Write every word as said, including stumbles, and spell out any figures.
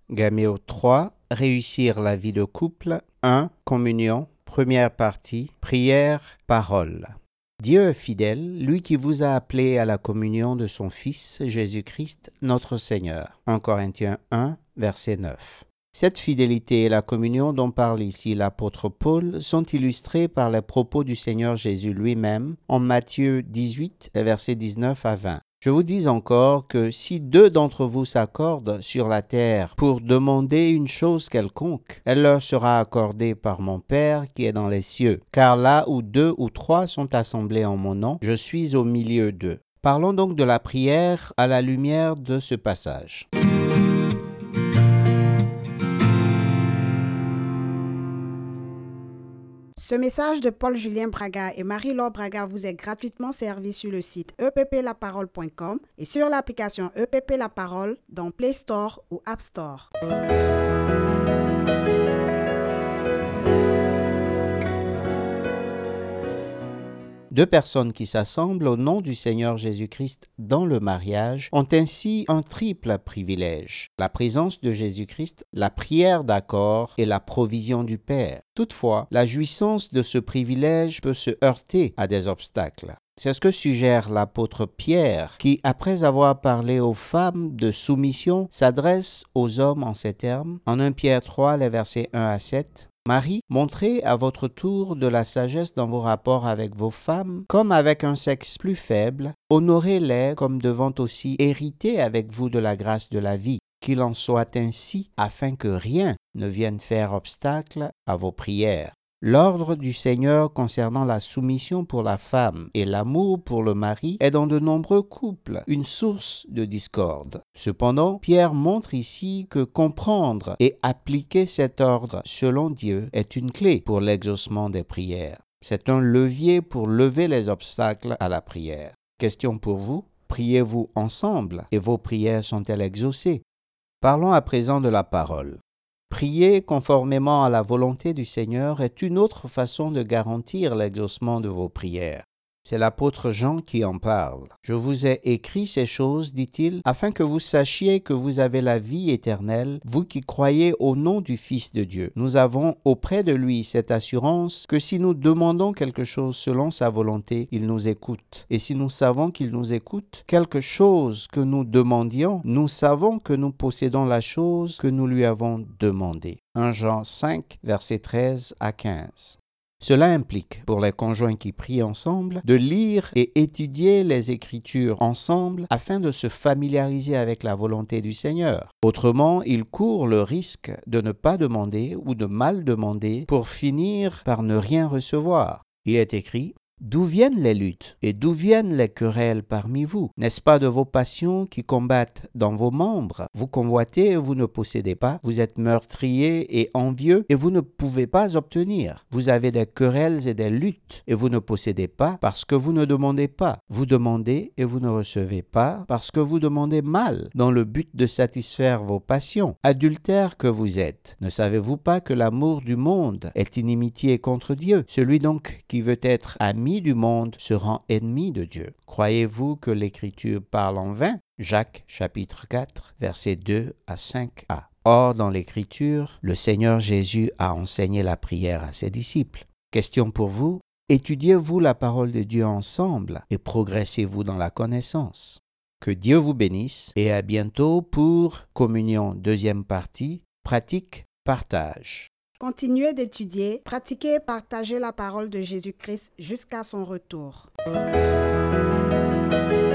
Gaméo trois, réussir la vie de couple. un. Communion. Première partie. Prière, parole. Dieu est fidèle, lui qui vous a appelé à la communion de son Fils, Jésus-Christ, notre Seigneur. un Corinthiens un, verset neuf. Cette fidélité et la communion dont parle ici l'apôtre Paul sont illustrées par les propos du Seigneur Jésus lui-même en Matthieu dix-huit, versets dix-neuf à vingt. Je vous dis encore que si deux d'entre vous s'accordent sur la terre pour demander une chose quelconque, elle leur sera accordée par mon Père qui est dans les cieux. Car là où deux ou trois sont assemblés en mon nom, je suis au milieu d'eux. Parlons donc de la prière à la lumière de ce passage. Ce message de Paul-Julien Braga et Marie-Laure Braga vous est gratuitement servi sur le site e p p la parole point com et sur l'application E P P La Parole dans Play Store ou App Store. Deux personnes qui s'assemblent au nom du Seigneur Jésus-Christ dans le mariage ont ainsi un triple privilège: la présence de Jésus-Christ, la prière d'accord et la provision du Père. Toutefois, la jouissance de ce privilège peut se heurter à des obstacles. C'est ce que suggère l'apôtre Pierre, qui, après avoir parlé aux femmes de soumission, s'adresse aux hommes en ces termes, en un Pierre trois, les versets un à sept. Marie, montrez à votre tour de la sagesse dans vos rapports avec vos femmes, comme avec un sexe plus faible. Honorez-les comme devant aussi hériter avec vous de la grâce de la vie. Qu'il en soit ainsi, afin que rien ne vienne faire obstacle à vos prières. L'ordre du Seigneur concernant la soumission pour la femme et l'amour pour le mari est dans de nombreux couples une source de discorde. Cependant, Pierre montre ici que comprendre et appliquer cet ordre selon Dieu est une clé pour l'exaucement des prières. C'est un levier pour lever les obstacles à la prière. Question pour vous, priez-vous ensemble et vos prières sont-elles exaucées? Parlons à présent de la parole. Prier conformément à la volonté du Seigneur est une autre façon de garantir l'exaucement de vos prières. C'est l'apôtre Jean qui en parle. « Je vous ai écrit ces choses, dit-il, afin que vous sachiez que vous avez la vie éternelle, vous qui croyez au nom du Fils de Dieu. Nous avons auprès de lui cette assurance que si nous demandons quelque chose selon sa volonté, il nous écoute. Et si nous savons qu'il nous écoute, quelque chose que nous demandions, nous savons que nous possédons la chose que nous lui avons demandée. » un Jean cinq, versets treize à quinze. Cela implique, pour les conjoints qui prient ensemble, de lire et étudier les Écritures ensemble afin de se familiariser avec la volonté du Seigneur. Autrement, ils courent le risque de ne pas demander ou de mal demander pour finir par ne rien recevoir. Il est écrit: d'où viennent les luttes et d'où viennent les querelles parmi vous? N'est-ce pas de vos passions qui combattent dans vos membres? Vous convoitez et vous ne possédez pas. Vous êtes meurtriers et envieux et vous ne pouvez pas obtenir. Vous avez des querelles et des luttes et vous ne possédez pas parce que vous ne demandez pas. Vous demandez et vous ne recevez pas parce que vous demandez mal dans le but de satisfaire vos passions. Adultères que vous êtes, ne savez-vous pas que l'amour du monde est inimitié contre Dieu? Celui donc qui veut être ami du monde se rend ennemi de Dieu. Croyez-vous que l'Écriture parle en vain? Jacques chapitre quatre, versets deux à cinq a. Or, dans l'Écriture, le Seigneur Jésus a enseigné la prière à ses disciples. Question pour vous, étudiez-vous la parole de Dieu ensemble et progressez-vous dans la connaissance. Que Dieu vous bénisse et à bientôt pour Communion deuxième partie, pratique, partage. Continuez d'étudier, pratiquer et partager la parole de Jésus-Christ jusqu'à son retour.